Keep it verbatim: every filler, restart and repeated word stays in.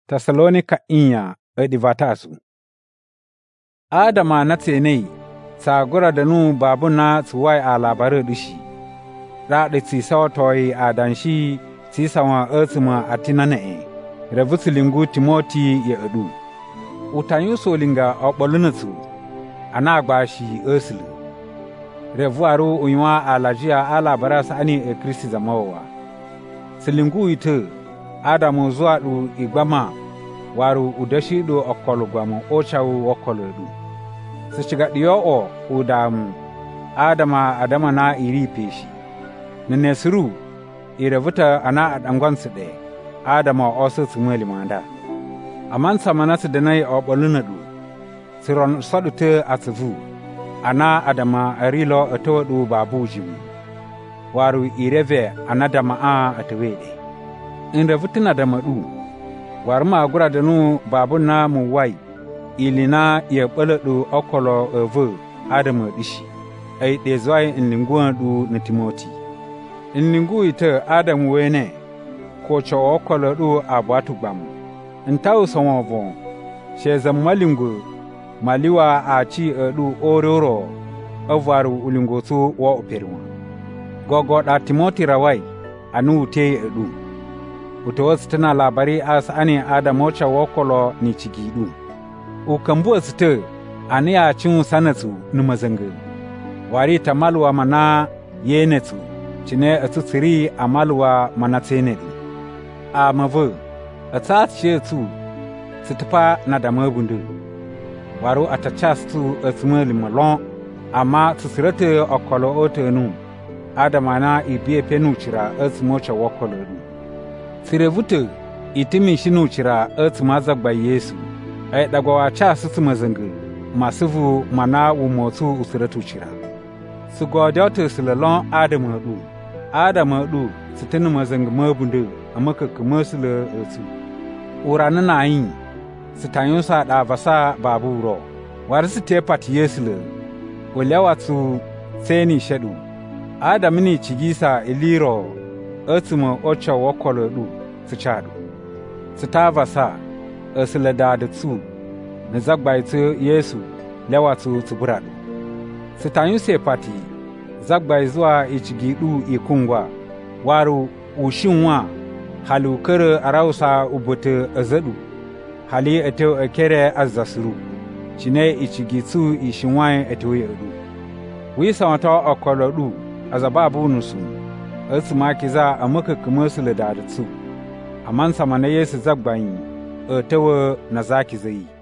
Tesalonika inya edivatasu. Adama na tsenei sagura da nu babu na tsuwai a labaru dishi. Raɗi tsisawa toyi a danshi tsisawa ersima a tinane. Revusilingu Timoti ya edu. Utanyu solinga okbolunatsu anagbashi ersilu. Revuaru unywa a lajia a labara sa ani e Kristi zamawa. Silingu ite Adamu zuwa du igbama waru udashi do okolo gwamu ochawu okolo du. Sichiga diyo o udamu Adama adama na iri peshi. Nenesuru irevuta ana adangwansu de Adama osu sumweli manda. Aman samanasu denai obolunadu. Siron sadute asuvu. Ana adama arilo atodu babu jibu. Waru ireve anadama a atawede. Inda vutina da madu warma gura da nu babu na mu wai ilina ya baladu okolo evu adamu dishi ai de zoi in linguan du na Timoti in lingu ite adamu wene ko cho okolo du abatu gbam ntawo sonwo von she zammalingu maliwa a ci edu ororo avaru ulingotu wa operwa gogo da Timoti rawai anu te edu Utowasu tana labari as ane Adamocha wakolo ni chigidu. Ukambu asite ane a chin sanatu numazangu. Wari tamalwa mana yenetu. Chine atutsiri amalwa mana tenedu. A mavu. Atat shetu. Sitipa na damabundu. Waru atachastu atumeli malon. Ama tusirete okolo otenu. Adamana ibie penuchira atumocha wakolo du. Sirevute itimi shinu chira earth mazagba Yesu ai dagwa cha susu mazangu masuvu mana wumotu usiratu chira su godiote silalon Adamu du Adamu du sitinu mazangu mabunde amaka kumasule etu urana na yin sitanyo sa da vasa babu ro warisi tepat Yesu olewatu seni shedu Adamu ni chigisa iliro Earthmo ocha wakolo du sichadu. Sitava sa esilada de tsu nezagbaite Yesu lewatu tuburadu. Sitanyu sepati zagbai zuwa ichigidu ikungwa waru ushinwa halukere arausa ubote azadu hali ete ekere azasuru chine ichigitsu ishinwa ete yedu. Wisa wata okolo du azababu nusu. Esu makiza amaka kumasule da tsu aman sama na Yesu zagbayin etewe na zaki zai